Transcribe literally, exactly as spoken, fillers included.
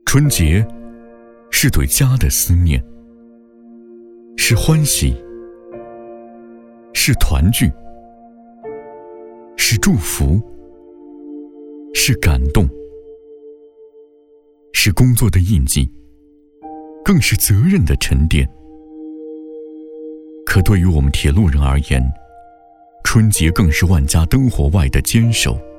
春节是对家的思念，是欢喜，是团聚，是祝福，是感动，是工作的印记，更是责任的沉淀。可对于我们铁路人而言，春节更是万家灯火外的坚守。